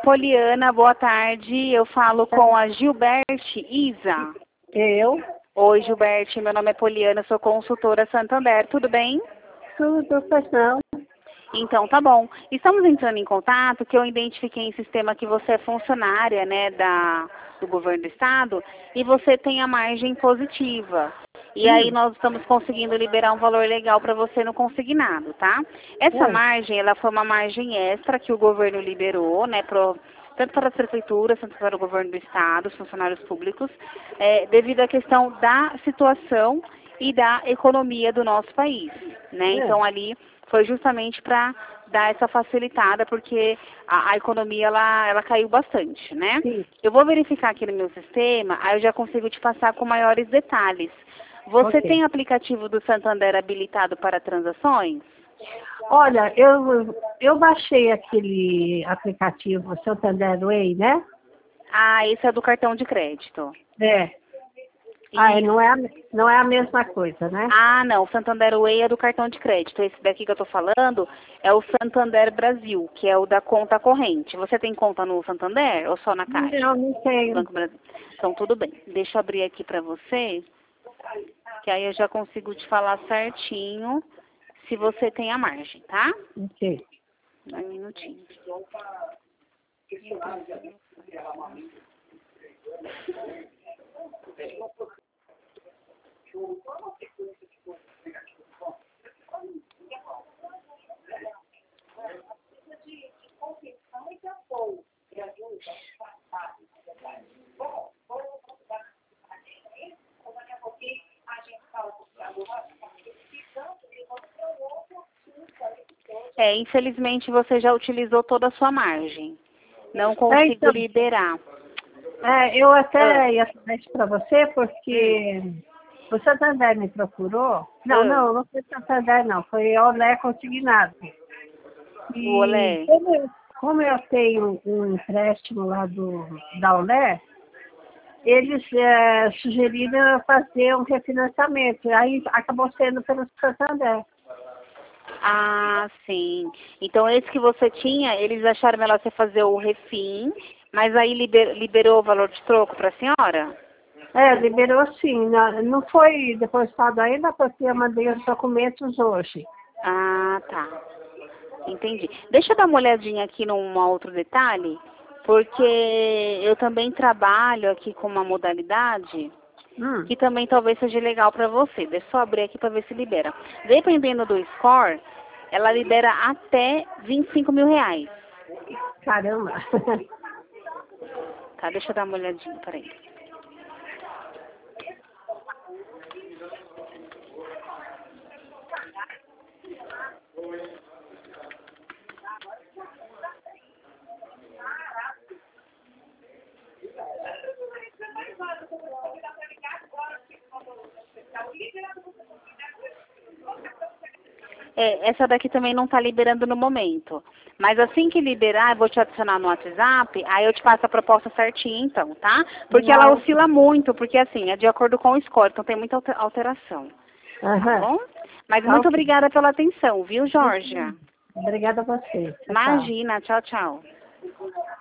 Poliana, boa tarde. Eu falo com a Gilberte Isa. Eu? Oi, Gilberte. Meu nome é Poliana, sou consultora Santander. Tudo bem? Tudo, pois não. Então, tá bom. Estamos entrando em contato que eu identifiquei em sistema que você é funcionária, né, do governo do estado e você tem a margem positiva. E aí nós estamos conseguindo liberar um valor legal para você no consignado, tá? Essa margem, ela foi uma margem extra que o governo liberou, né, tanto para as prefeituras, tanto para o governo do estado, os funcionários públicos, devido à questão da situação e da economia do nosso país, né? Então ali foi justamente para dar essa facilitada, porque a economia ela caiu bastante, né? Sim. Eu vou verificar aqui no meu sistema, aí eu já consigo te passar com maiores detalhes. Você tem aplicativo do Santander habilitado para transações? Olha, eu baixei aquele aplicativo Santander Way, né? Ah, esse é do cartão de crédito. É. Ah, não é a mesma coisa, né? Ah, não, o Santander Way é do cartão de crédito. Esse daqui que eu tô falando é o Santander Brasil, que é o da conta corrente. Você tem conta no Santander ou só na Caixa? Não tenho. Banco Brasil. Então, tudo bem. Deixa eu abrir aqui para você, que aí eu já consigo te falar certinho se você tem a margem, tá? Ok. Dá um minutinho. Infelizmente você já utilizou toda a sua margem. Não consigo Então, liberar. eu até ia falar isso para você, porque o Santander me procurou. Não foi Santander, não. Foi Olé Consignado. O Olé. Como eu tenho um empréstimo lá da Olé, eles sugeriram fazer um refinanciamento. Aí acabou sendo pelo Santander. Ah, sim. Então esse que você tinha, eles acharam melhor você fazer o refim, mas aí liberou o valor de troco para a senhora? Liberou sim. Não foi depositado ainda porque eu mandei os documentos hoje. Ah, tá. Entendi. Deixa eu dar uma olhadinha aqui num outro detalhe, porque eu também trabalho aqui com uma modalidade que também talvez seja legal para você. Deixa eu só abrir aqui para ver se libera. Dependendo do score, ela libera até R$ 25.000. Caramba! Tá, deixa eu dar uma olhadinha, peraí. Essa daqui também não está liberando no momento. Mas assim que liberar, eu vou te adicionar no WhatsApp, aí eu te passo a proposta certinha então, tá? Porque ela oscila muito, porque assim, é de acordo com o score, então tem muita alteração. Tá bom? Mas muito obrigada pela atenção, viu, Georgia? Obrigada a você. Imagina, tchau, tchau.